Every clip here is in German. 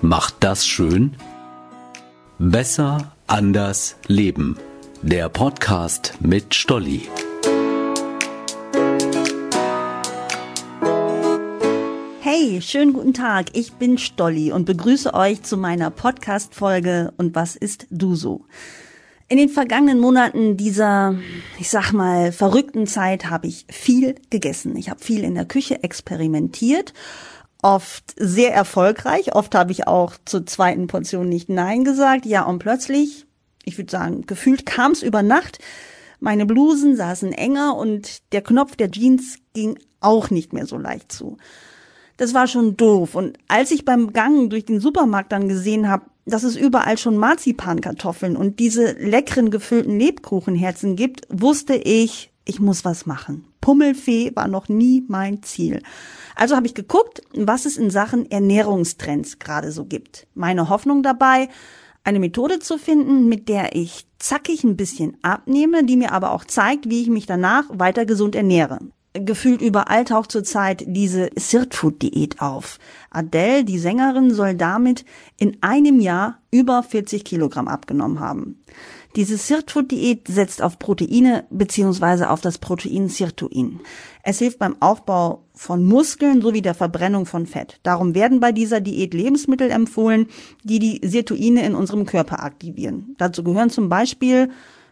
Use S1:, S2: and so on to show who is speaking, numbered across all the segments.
S1: Macht das schön? Besser, anders, leben. Der Podcast mit Stolli.
S2: Hey, schönen guten Tag, ich bin Stolli und begrüße euch zu meiner Podcast-Folge Und was isst du so? In den vergangenen Monaten dieser, ich sag mal, verrückten Zeit habe ich viel gegessen. Ich habe viel in der Küche experimentiert, oft sehr erfolgreich. Oft habe ich auch zur zweiten Portion nicht Nein gesagt. Ja, und plötzlich, ich würde sagen, gefühlt kam es über Nacht. Meine Blusen saßen enger und der Knopf der Jeans ging auch nicht mehr so leicht zu. Das war schon doof. Und als ich beim Gang durch den Supermarkt dann gesehen habe, dass es überall schon Marzipankartoffeln und diese leckeren gefüllten Lebkuchenherzen gibt, wusste ich muss was machen. Pummelfee war noch nie mein Ziel. Also habe ich geguckt, was es in Sachen Ernährungstrends gerade so gibt. Meine Hoffnung dabei, eine Methode zu finden, mit der ich zackig ein bisschen abnehme, die mir aber auch zeigt, wie ich mich danach weiter gesund ernähre. Gefühlt überall taucht zurzeit diese Sirtfood-Diät auf. Adele, die Sängerin, soll damit in einem Jahr über 40 Kilogramm abgenommen haben. Diese Sirtfood-Diät setzt auf Proteine bzw. auf das Protein Sirtuin. Es hilft beim Aufbau von Muskeln sowie der Verbrennung von Fett. Darum werden bei dieser Diät Lebensmittel empfohlen, die die Sirtuine in unserem Körper aktivieren. Dazu gehören zum Beispiel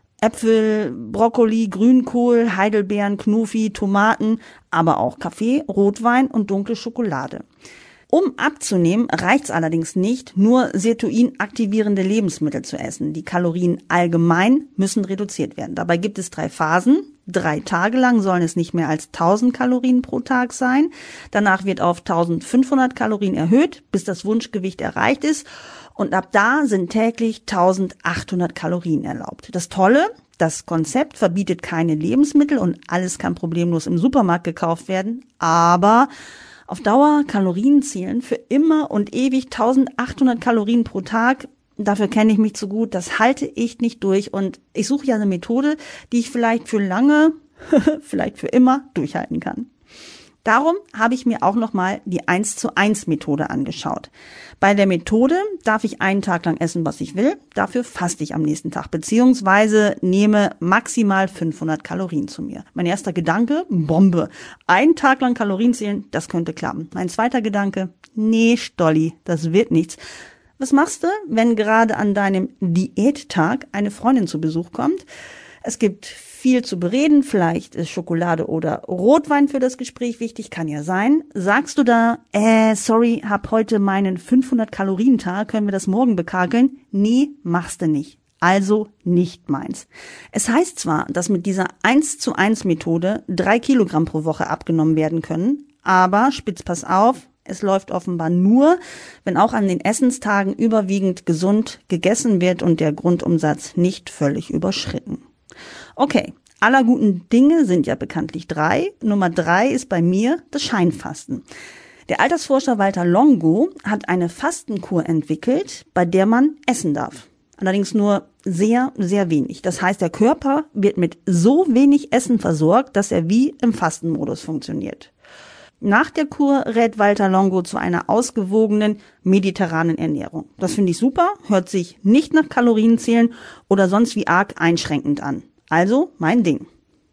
S2: Äpfel, Brokkoli, Grünkohl, Heidelbeeren, Knofi, Tomaten, aber auch Kaffee, Rotwein und dunkle Schokolade. Um abzunehmen, reicht's allerdings nicht, nur Sirtuin-aktivierende Lebensmittel zu essen. Die Kalorien allgemein müssen reduziert werden. Dabei gibt es 3 Phasen. 3 Tage lang sollen es nicht mehr als 1000 Kalorien pro Tag sein. Danach wird auf 1500 Kalorien erhöht, bis das Wunschgewicht erreicht ist. Und ab da sind täglich 1800 Kalorien erlaubt. Das Tolle, das Konzept verbietet keine Lebensmittel und alles kann problemlos im Supermarkt gekauft werden. Aber auf Dauer Kalorien zählen für immer und ewig 1800 Kalorien pro Tag. Dafür kenne ich mich zu gut. Das halte ich nicht durch. Und ich suche ja eine Methode, die ich vielleicht für lange, vielleicht für immer durchhalten kann. Darum habe ich mir auch nochmal die 1:1 Methode angeschaut. Bei der Methode darf ich einen Tag lang essen, was ich will. Dafür faste ich am nächsten Tag beziehungsweise nehme maximal 500 Kalorien zu mir. Mein erster Gedanke, Bombe. Einen Tag lang Kalorien zählen, das könnte klappen. Mein zweiter Gedanke, nee, Stolli, das wird nichts. Was machst du, wenn gerade an deinem Diättag eine Freundin zu Besuch kommt? Es gibt viel zu bereden, vielleicht ist Schokolade oder Rotwein für das Gespräch wichtig, kann ja sein. Sagst du da, sorry, hab heute meinen 500-Kalorien-Tag, können wir das morgen bekakeln? Nee, machst du nicht. Also nicht meins. Es heißt zwar, dass mit dieser 1:1 Methode 3 Kilogramm pro Woche abgenommen werden können, aber spitz pass auf, es läuft offenbar nur, wenn auch an den Essenstagen überwiegend gesund gegessen wird und der Grundumsatz nicht völlig überschritten. Okay, aller guten Dinge sind ja bekanntlich 3. Nummer 3 ist bei mir das Scheinfasten. Der Altersforscher Walter Longo hat eine Fastenkur entwickelt, bei der man essen darf. Allerdings nur sehr, sehr wenig. Das heißt, der Körper wird mit so wenig Essen versorgt, dass er wie im Fastenmodus funktioniert. Nach der Kur rät Walter Longo zu einer ausgewogenen mediterranen Ernährung. Das finde ich super, hört sich nicht nach Kalorienzählen oder sonst wie arg einschränkend an. Also mein Ding.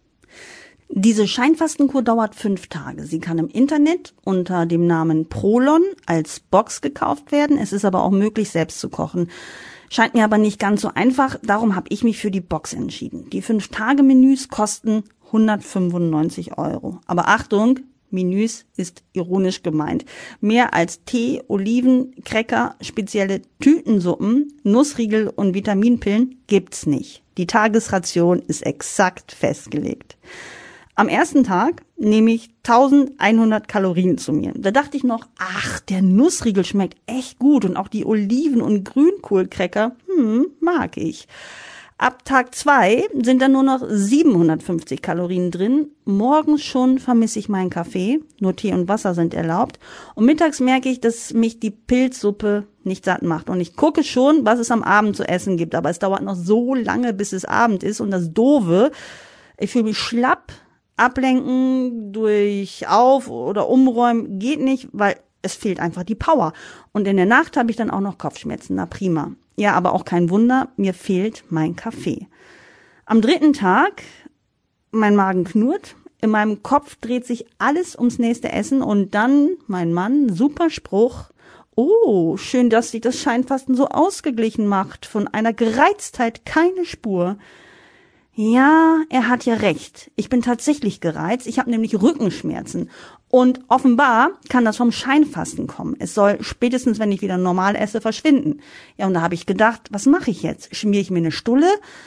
S2: Diese Scheinfastenkur dauert 5 Tage. Sie kann im Internet unter dem Namen Prolon als Box gekauft werden. Es ist aber auch möglich, selbst zu kochen. Scheint mir aber nicht ganz so einfach. Darum habe ich mich für die Box entschieden. Die 5-Tage-Menüs kosten 195 €. Aber Achtung, Menüs ist ironisch gemeint. Mehr als Tee, Oliven, Cracker, spezielle Tütensuppen, Nussriegel und Vitaminpillen gibt's nicht. Die Tagesration ist exakt festgelegt. Am ersten Tag nehme ich 1100 Kalorien zu mir. Da dachte ich noch, ach, der Nussriegel schmeckt echt gut und auch die Oliven- und Grünkohlcracker, mag ich. Ab Tag 2 sind dann nur noch 750 Kalorien drin. Morgens schon vermisse ich meinen Kaffee. Nur Tee und Wasser sind erlaubt. Und mittags merke ich, dass mich die Pilzsuppe nicht satt macht. Und ich gucke schon, was es am Abend zu essen gibt. Aber es dauert noch so lange, bis es Abend ist. Und das Doofe, ich fühle mich schlapp. Ablenken durch Auf- oder Umräumen geht nicht, weil es fehlt einfach die Power. Und in der Nacht habe ich dann auch noch Kopfschmerzen. Na prima. Ja, aber auch kein Wunder, mir fehlt mein Kaffee. Am 3. Tag, mein Magen knurrt, in meinem Kopf dreht sich alles ums nächste Essen und dann, mein Mann, super Spruch. Oh, schön, dass sich das Scheinfasten so ausgeglichen macht. Von einer Gereiztheit keine Spur. Ja, er hat ja recht. Ich bin tatsächlich gereizt. Ich habe nämlich Rückenschmerzen. Und offenbar kann das vom Scheinfasten kommen. Es soll spätestens, wenn ich wieder normal esse, verschwinden. Ja, und da habe ich gedacht, was mache ich jetzt? Schmiere ich mir eine Stulle,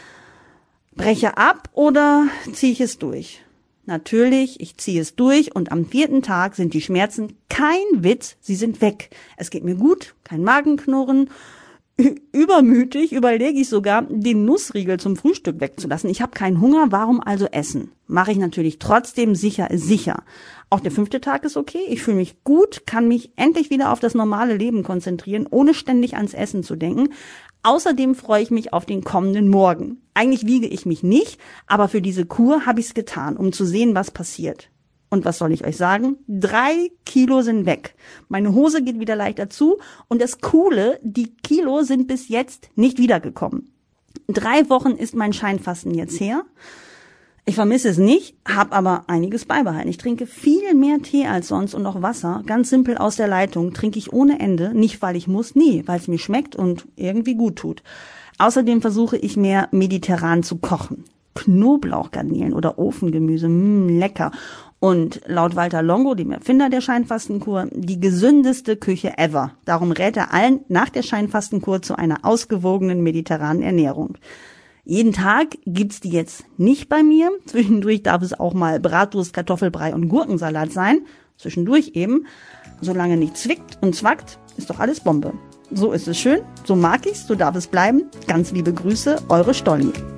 S2: breche ab oder ziehe ich es durch? Natürlich, ich ziehe es durch und am 4. Tag sind die Schmerzen kein Witz, sie sind weg. Es geht mir gut, kein Magenknurren. Übermütig überlege ich sogar, den Nussriegel zum Frühstück wegzulassen. Ich habe keinen Hunger, warum also essen? Mache ich natürlich trotzdem, sicher ist sicher. Auch der 5. Tag ist okay, ich fühle mich gut, kann mich endlich wieder auf das normale Leben konzentrieren, ohne ständig ans Essen zu denken. Außerdem freue ich mich auf den kommenden Morgen. Eigentlich wiege ich mich nicht, aber für diese Kur habe ich es getan, um zu sehen, was passiert. Und was soll ich euch sagen? 3 Kilo sind weg. Meine Hose geht wieder leichter zu und das Coole, die Kilo sind bis jetzt nicht wiedergekommen. 3 Wochen ist mein Scheinfasten jetzt her. Ich vermisse es nicht, habe aber einiges beibehalten. Ich trinke viel mehr Tee als sonst und auch Wasser, ganz simpel aus der Leitung, trinke ich ohne Ende, nicht weil ich muss, nee, weil es mir schmeckt und irgendwie gut tut. Außerdem versuche ich mehr mediterran zu kochen. Knoblauchgarnelen oder Ofengemüse, lecker. Und laut Walter Longo, dem Erfinder der Scheinfastenkur, die gesündeste Küche ever. Darum rät er allen nach der Scheinfastenkur zu einer ausgewogenen mediterranen Ernährung. Jeden Tag gibt's die jetzt nicht bei mir. Zwischendurch darf es auch mal Bratwurst, Kartoffelbrei und Gurkensalat sein. Zwischendurch eben. Solange nicht zwickt und zwackt, ist doch alles Bombe. So ist es schön, so mag ich's, so darf es bleiben. Ganz liebe Grüße, eure Stolli.